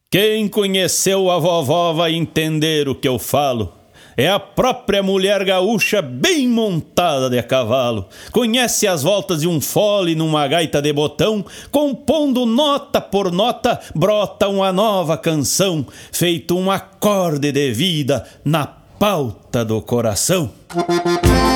Quem conheceu a vovó vai entender o que eu falo. É a própria mulher gaúcha bem montada de a cavalo. Conhece as voltas de um fole numa gaita de botão. Compondo nota por nota, brota uma nova canção, feito um acorde de vida na pauta do coração.